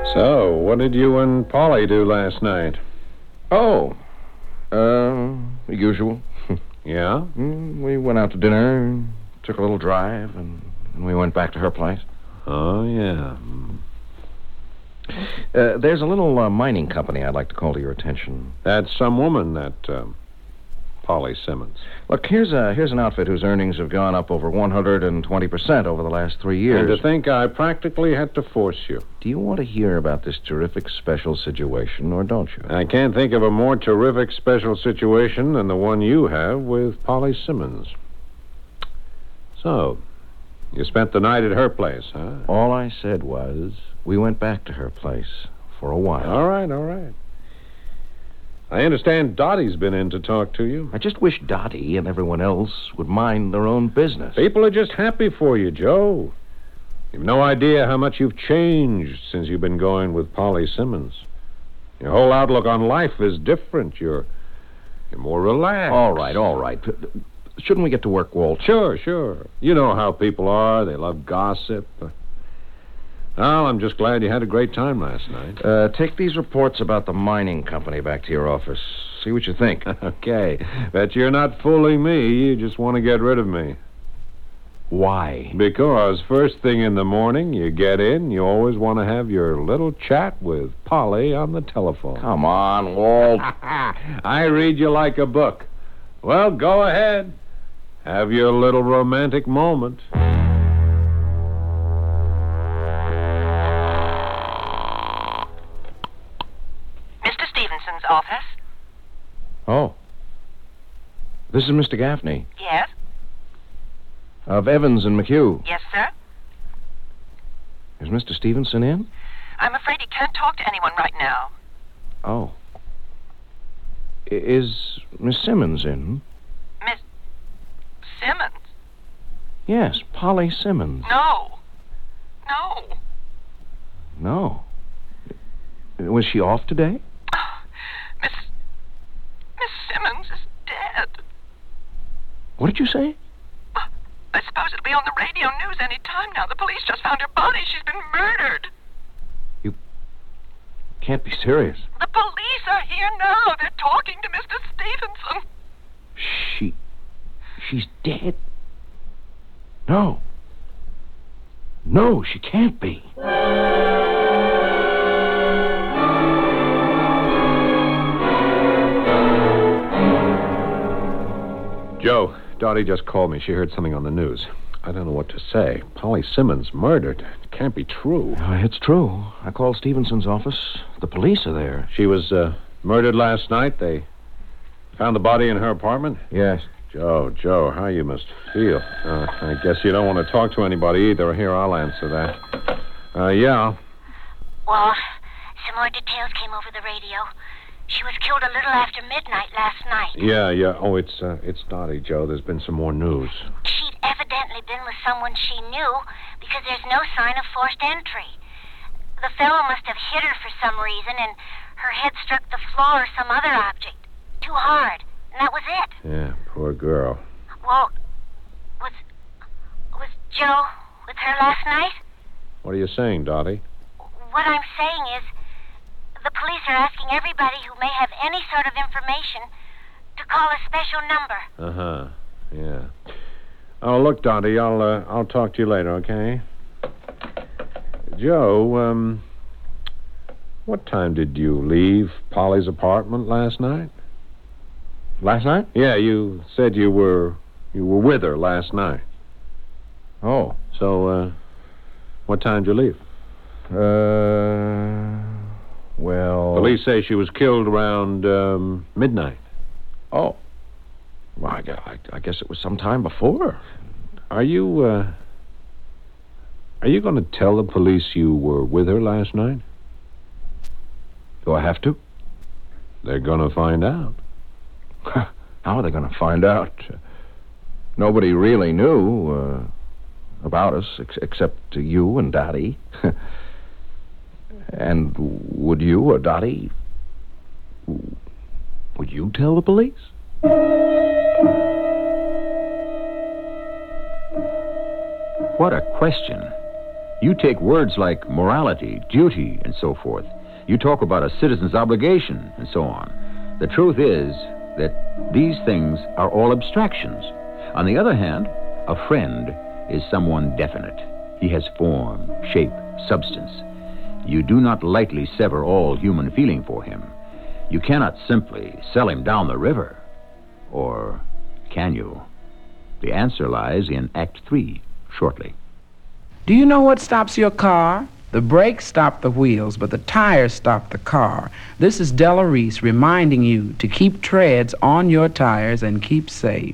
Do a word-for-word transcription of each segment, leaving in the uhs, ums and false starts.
So, what did you and Polly do last night? Oh, uh, the usual. Yeah? Mm, we went out to dinner, took a little drive, and, and we went back to her place. Oh, yeah. Uh, there's a little uh, mining company I'd like to call to your attention. That's some woman, that um, Polly Simmons. Look, here's a here's an outfit whose earnings have gone up over one hundred twenty percent over the last three years. And to think I practically had to force you. Do you want to hear about this terrific special situation, or don't you? I can't think of a more terrific special situation than the one you have with Polly Simmons. So, you spent the night at her place, huh? All I said was we went back to her place for a while. All right, all right. I understand Dottie's been in to talk to you. I just wish Dottie and everyone else would mind their own business. People are just happy for you, Joe. You've no idea how much you've changed since you've been going with Polly Simmons. Your whole outlook on life is different. You're, you're more relaxed. All right, all right. Shouldn't we get to work, Walt? Sure, sure. You know how people are. They love gossip. Well, I'm just glad you had a great time last night. Uh, take these reports about the mining company back to your office. See what you think. Okay. Bet you're not fooling me. You just want to get rid of me. Why? Because first thing in the morning, you get in, you always want to have your little chat with Polly on the telephone. Come on, Walt. I read you like a book. Well, go ahead. Have your little romantic moment. Office? Oh. This is Mister Gaffney. Yes? Of Evans and McHugh. Yes, sir? Is Mister Stevenson in? I'm afraid he can't talk to anyone right now. Oh. I- is Miss Simmons in? Miss Simmons? Yes, Polly Simmons. No. No. No. Was she off today? Miss... Miss Simmons is dead. What did you say? I suppose it'll be on the radio news any time now. The police just found her body. She's been murdered. You can't be serious. The police are here now. They're talking to Mister Stevenson. She... she's dead? No. No, she can't be. Joe, Dottie just called me. She heard something on the news. I don't know what to say. Polly Simmons murdered. It can't be true. Uh, it's true. I called Stevenson's office. The police are there. She was uh, murdered last night. They found the body in her apartment? Yes. Joe, Joe, how you must feel. Uh, I guess you don't want to talk to anybody either. Here, I'll answer that. Uh, yeah. Walt, some more details came over the radio. She was killed a little after midnight last night. Yeah, yeah. Oh, it's uh, it's Dottie, Joe. There's been some more news. She'd evidently been with someone she knew because there's no sign of forced entry. The fellow must have hit her for some reason, and her head struck the floor or some other object. Too hard. And that was it. Yeah, poor girl. Walt, was... was Joe with her last night? What are you saying, Dottie? What I'm saying is... the police are asking everybody who may have any sort of information to call a special number. Uh-huh. Yeah. Oh, look, Dottie, I'll uh, I'll talk to you later, okay? Joe, um, what time did you leave Polly's apartment last night? Last night? Yeah, you said you were you were with her last night. Oh. So, uh, what time did you leave? Uh, well... Police say she was killed around um, midnight. Oh. Well, I, gu- I, I guess it was some time before. Are you, uh... Are you going to tell the police you were with her last night? Do I have to? They're going to find out. How are they going to find out? Uh, nobody really knew uh, about us ex- except you and Dottie. And would you or Dottie... would you tell the police? What a question. You take words like morality, duty, and so forth. You talk about a citizen's obligation, and so on. The truth is that these things are all abstractions. On the other hand, a friend is someone definite. He has form, shape, substance. You do not lightly sever all human feeling for him. You cannot simply sell him down the river. Or can you? The answer lies in Act Three, shortly. Do you know what stops your car? The brakes stop the wheels, but the tires stop the car. This is Della Reese reminding you to keep treads on your tires and keep safe.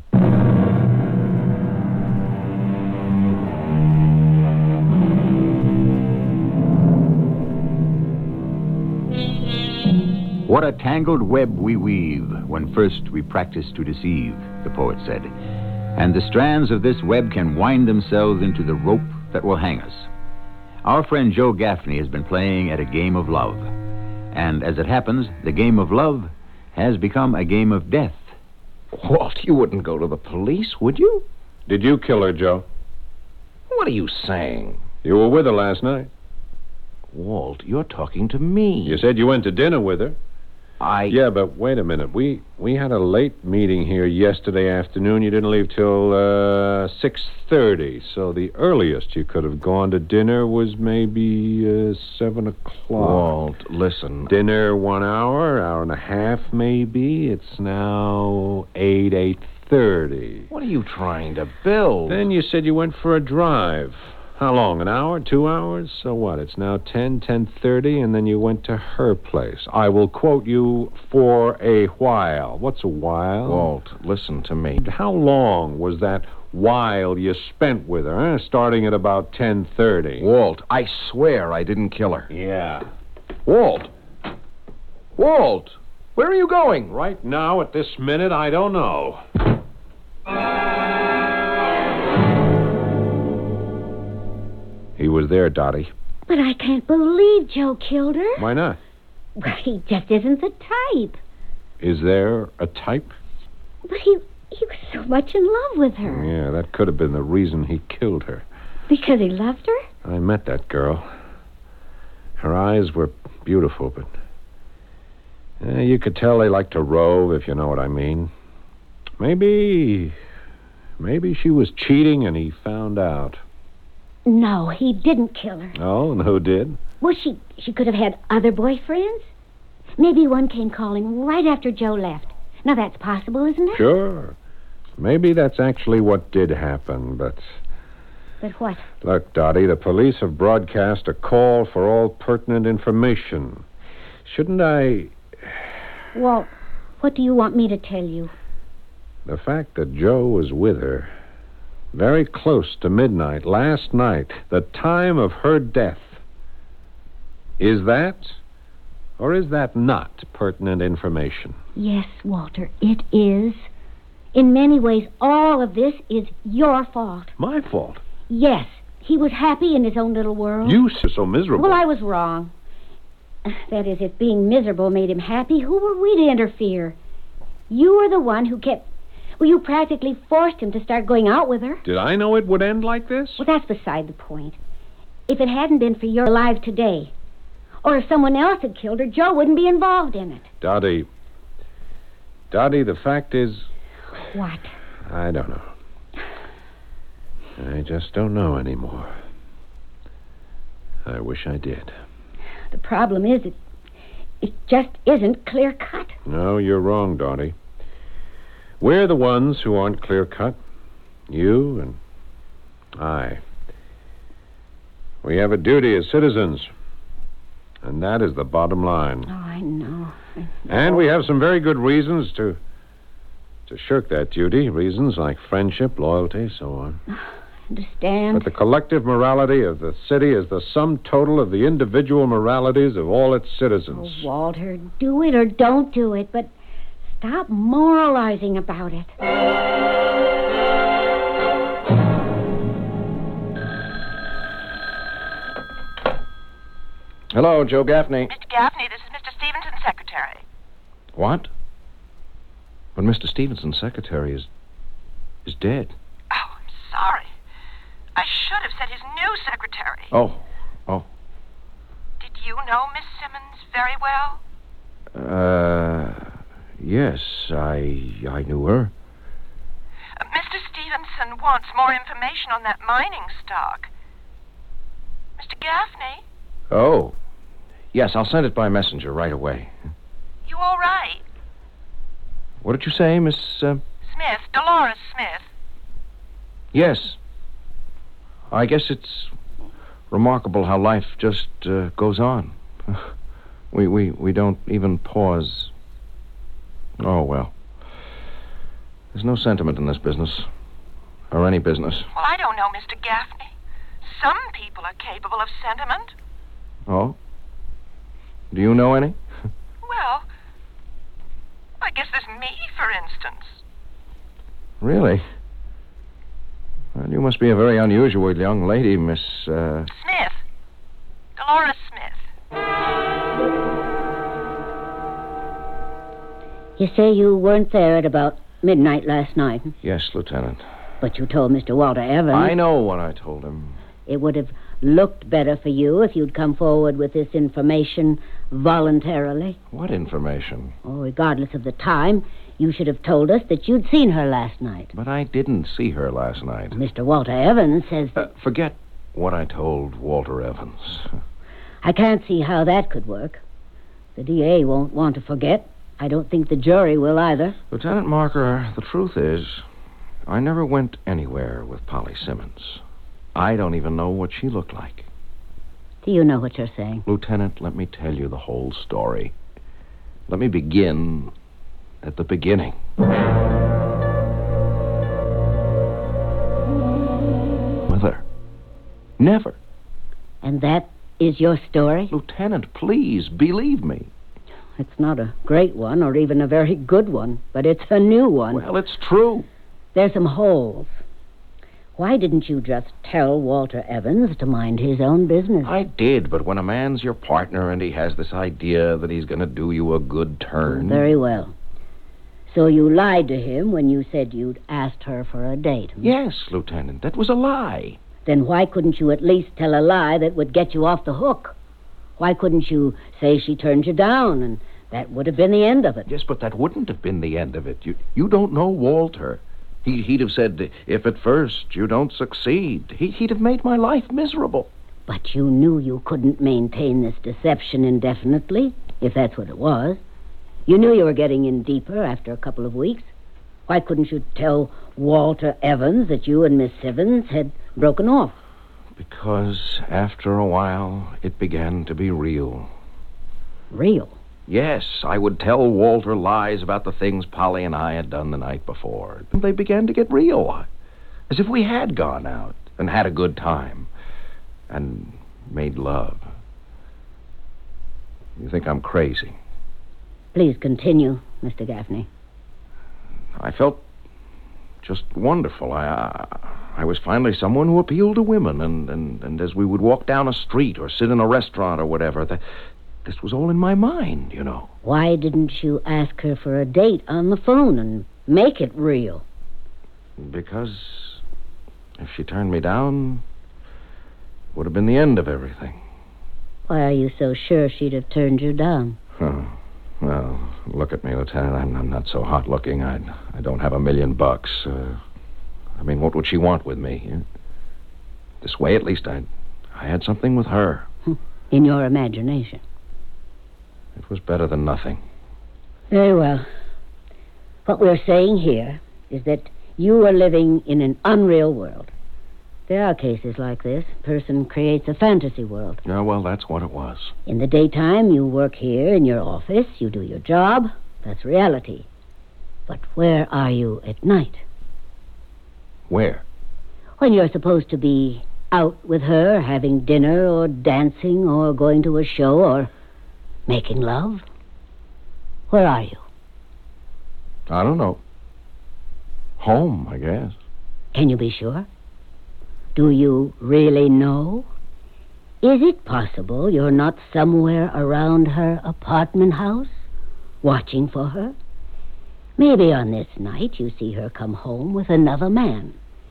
What a tangled web we weave when first we practice to deceive, the poet said. And the strands of this web can wind themselves into the rope that will hang us. Our friend Joe Gaffney has been playing at a game of love. And as it happens, the game of love has become a game of death. Walt, you wouldn't go to the police, would you? Did you kill her, Joe? What are you saying? You were with her last night. Walt, you're talking to me. You said you went to dinner with her. I... Yeah, but wait a minute. We we had a late meeting here yesterday afternoon. You didn't leave till uh, six thirty, so the earliest you could have gone to dinner was maybe uh, seven o'clock. Walt, listen. Dinner one hour, hour and a half maybe. It's now eight, eight thirty. What are you trying to build? Then you said you went for a drive. How long, an hour, two hours? So what, it's now ten, ten thirty, and then you went to her place. I will quote you for a while. What's a while? Walt, listen to me. How long was that while you spent with her, huh? Starting at about ten thirty. Walt, I swear I didn't kill her. Yeah. Walt! Walt! Where are you going? Right now, at this minute, I don't know. He was there, Dottie. But I can't believe Joe killed her. Why not? Well, he just isn't the type. Is there a type? But he he was so much in love with her. Yeah, that could have been the reason he killed her. Because he loved her? I met that girl. Her eyes were beautiful, but... Eh, you could tell they liked to rove, if you know what I mean. Maybe... Maybe she was cheating and he found out. No, he didn't kill her. Oh, and who did? Well, she, she could have had other boyfriends. Maybe one came calling right after Joe left. Now, that's possible, isn't it? Sure. Maybe that's actually what did happen, but... But what? Look, Dottie, the police have broadcast a call for all pertinent information. Shouldn't I... Walt, what do you want me to tell you? The fact that Joe was with her... very close to midnight last night, the time of her death. Is that, or is that not pertinent information? Yes, Walter, it is. In many ways, all of this is your fault. My fault? Yes, he was happy in his own little world. You are so miserable. Well, I was wrong. That is, if being miserable made him happy, who were we to interfere? You were the one who kept... Well, you practically forced him to start going out with her. Did I know it would end like this? Well, that's beside the point. If it hadn't been for your alive today, or if someone else had killed her, Joe wouldn't be involved in it. Dottie. Dottie, the fact is... What? I don't know. I just don't know anymore. I wish I did. The problem is, it, it just isn't clear-cut. No, you're wrong, Dottie. We're the ones who aren't clear-cut. You and I. We have a duty as citizens. And that is the bottom line. Oh, I know. I know. And we have some very good reasons to to shirk that duty. Reasons like friendship, loyalty, so on. I understand. But the collective morality of the city is the sum total of the individual moralities of all its citizens. Oh, Walter, do it or don't do it, but stop moralizing about it. Hello, Joe Gaffney. Mister Gaffney, this is Mister Stevenson's secretary. What? But Mister Stevenson's secretary is... is dead. Oh, I'm sorry. I should have said met his new secretary. Oh, oh. Did you know Miss Simmons very well? Uh, yes, I I knew her. Uh, Mister Stevenson wants more information on that mining stock. Mister Gaffney, Oh, yes, I'll send it by messenger right away. you all right? What did you say, Miss... Uh... Smith, Dolores Smith. Yes. I guess it's remarkable how life just uh, goes on. We, we, we don't even pause. Oh, well. There's no sentiment in this business. Or any business. Well, I don't know, Mister Gaffney. Some people are capable of sentiment. Oh? Do you know any? Well, I guess there's me, for instance. Really? Well, you must be a very unusual young lady, Miss, uh... Smith. Dolores Smith. You say you weren't there at about midnight last night, Yes, Lieutenant. but you told Mister Walter Evans I know what I told him. it would have looked better for you if you'd come forward with this information voluntarily. What information? Oh, regardless of the time, you should have told us that you'd seen her last night. But I didn't see her last night. Mister Walter Evans says Uh, that... forget what I told Walter Evans. I can't see how that could work. The D A won't want to forget. I don't think the jury will either. Lieutenant Marker, the truth is, I never went anywhere with Polly Simmons. I don't even know what she looked like. Do you know what you're saying? Lieutenant, let me tell you the whole story. Let me begin at the beginning. With her. Never. And that is your story? Lieutenant, please, believe me. It's not a great one or even a very good one, but it's a new one. Well, it's true. There's some holes. Why didn't you just tell Walter Evans to mind his own business? I did, but when a man's your partner and he has this idea that he's going to do you a good turn... Very well. So you lied to him when you said you'd asked her for a date. hmm? Yes, Lieutenant, that was a lie. Then why couldn't you at least tell a lie that would get you off the hook? Why couldn't you say she turned you down, and that would have been the end of it? Yes, but that wouldn't have been the end of it. You, you don't know Walter. He, he'd have said, if at first you don't succeed, he, he'd have made my life miserable. But you knew you couldn't maintain this deception indefinitely, if that's what it was. You knew you were getting in deeper after a couple of weeks. Why couldn't you tell Walter Evans that you and Miss Simmons had broken off? Because after a while, it began to be real. Real? Yes, I would tell Walter lies about the things Polly and I had done the night before. They began to get real, as if we had gone out and had a good time and made love. You think I'm crazy? Please continue, Mister Gaffney. I felt just wonderful. I, I, I was finally someone who appealed to women, and, and, and as we would walk down a street or sit in a restaurant or whatever, the, this was all in my mind, you know. Why didn't you ask her for a date on the phone and make it real? Because if she turned me down, it would have been the end of everything. Why are you so sure she'd have turned you down? Oh, well, look at me, Lieutenant. I'm, I'm not so hot-looking. I, I don't have a million bucks. Uh, I mean, what would she want with me? This way, at least, I, I had something with her. In your imagination. It was better than nothing. Very well. What we're saying here is that you were living in an unreal world. There are cases like this. A person creates a fantasy world. Yeah, well, that's what it was. In the daytime, you work here in your office. You do your job. That's reality. But where are you at night? Where? When you're supposed to be out with her, having dinner or dancing or going to a show or making love. Where are you? I don't know. Home, I guess. Can you be sure? Do you really know? Is it possible you're not somewhere around her apartment house, watching for her? Maybe on this night you see her come home with another man.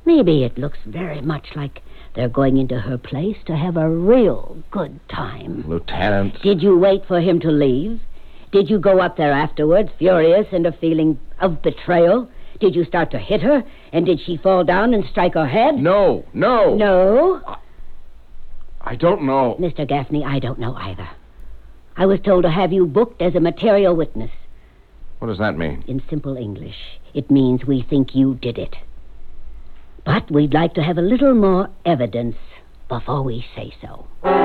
Maybe it looks very much like they're going into her place to have a real good time. Lieutenant. Did you wait for him to leave? Did you go up there afterwards, furious and a feeling of betrayal? Did you start to hit her? And did she fall down and strike her head? No, no. No? I don't know. Mister Gaffney, I don't know either. I was told to have you booked as a material witness. What does that mean? In simple English, it means we think you did it. But we'd like to have a little more evidence before we say so.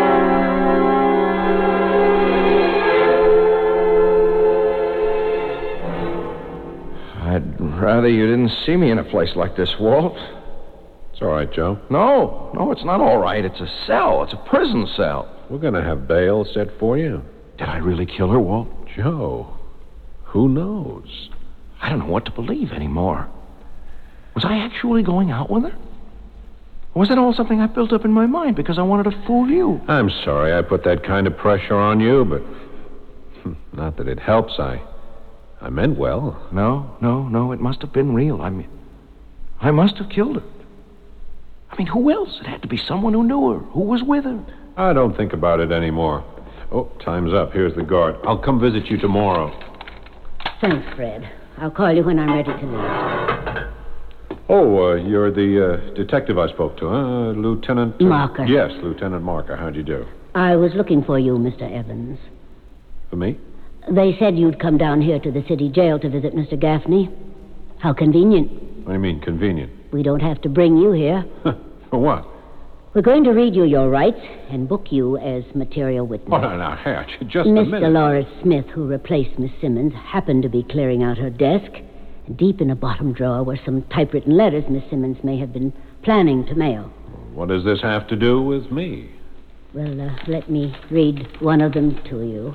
I'd rather you didn't see me in a place like this, Walt. It's all right, Joe. No, no, it's not all right. It's a cell. It's a prison cell. We're going to have bail set for you. Did I really kill her, Walt? Joe, who knows? I don't know what to believe anymore. Was I actually going out with her? Or was that all something I built up in my mind because I wanted to fool you? I'm sorry I put that kind of pressure on you, but not that it helps. I I meant well. No, no, no, it must have been real. I mean, I must have killed her. I mean, who else? It had to be someone who knew her, who was with her. I don't think about it anymore. Oh, time's up. Here's the guard. I'll come visit you tomorrow. Thanks, Fred. I'll call you when I'm ready to leave. Oh, uh, you're the uh, detective I spoke to, huh? Lieutenant... Uh, Marker. Yes, Lieutenant Marker. How'd you do? I was looking for you, Mister Evans. For me? They said you'd come down here to the city jail to visit Mister Gaffney. How convenient. What do you mean, convenient? We don't have to bring you here. For what? We're going to read you your rights and book you as material witness. Oh, no, no, hey, just Miss a minute. Dolores Smith, who replaced Miss Simmons, happened to be clearing out her desk. Deep in a bottom drawer were some typewritten letters Miss Simmons may have been planning to mail. What does this have to do with me? Well, uh, let me read one of them to you.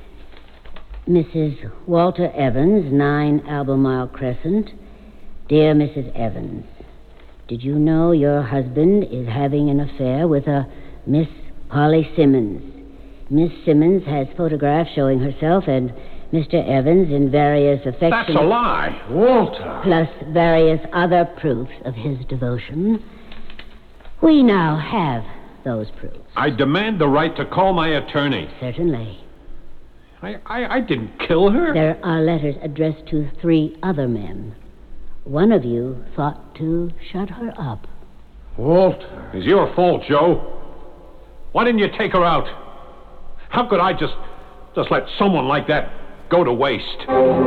Missus Walter Evans, nine Albemarle Crescent. Dear Missus Evans, did you know your husband is having an affair with a Miss Polly Simmons? Miss Simmons has photographs showing herself and Mister Evans in various affectionate... That's a lie. Walter. Plus various other proofs of his devotion. We now have those proofs. I demand the right to call my attorney. Certainly. I, I, I didn't kill her. There are letters addressed to three other men. One of you thought to shut her up. Walter. It's your fault, Joe. Why didn't you take her out? How could I just, just let someone like that go to waste?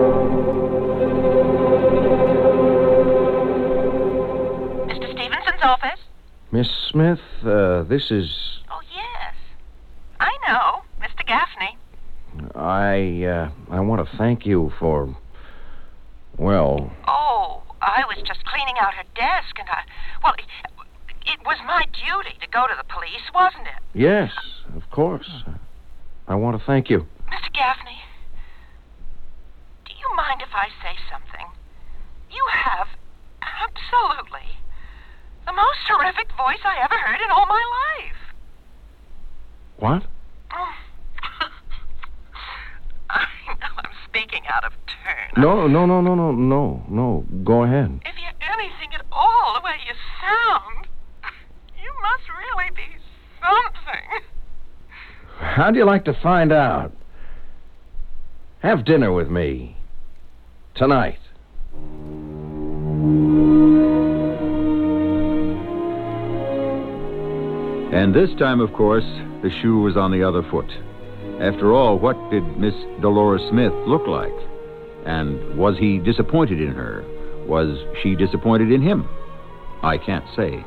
Mister Stevenson's office? Miss Smith, uh, this is... Oh, yes. I know. Mister Gaffney. I, uh, I want to thank you for... Well... Oh, I was just cleaning out her desk, and I... Well, it, it was my duty to go to the police, wasn't it? Yes, of course. I want to thank you. Mister Gaffney, do you mind if I say something? You have absolutely the most terrific voice I ever heard in all my life. What? I know I'm speaking out of turn. No, no, no, no, no, no, no. Go ahead. If you're anything at all the way you sound, you must really be something. How'd you like to find out? Have dinner with me. Tonight. And this time, of course, the shoe was on the other foot. After all, what did Miss Dolores Smith look like? And was he disappointed in her? Was she disappointed in him? I can't say.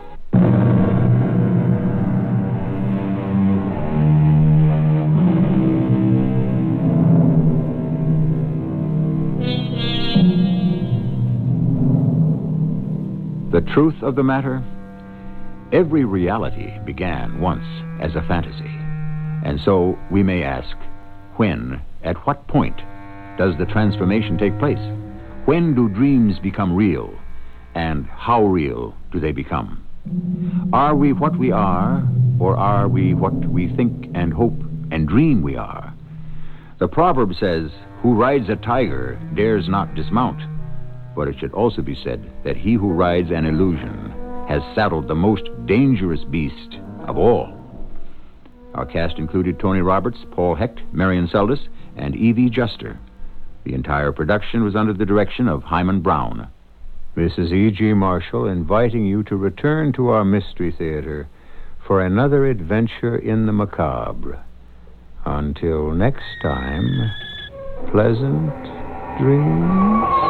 The truth of the matter? Every reality began once as a fantasy. And so we may ask, when, at what point, does the transformation take place? When do dreams become real? And how real do they become? Are we what we are, or are we what we think and hope and dream we are? The proverb says, who rides a tiger dares not dismount. But it should also be said that he who rides an illusion has saddled the most dangerous beast of all. Our cast included Tony Roberts, Paul Hecht, Marion Seldes, and Evie Juster. The entire production was under the direction of Hyman Brown. This is E G. Marshall inviting you to return to our Mystery Theater for another adventure in the macabre. Until next time, pleasant dreams.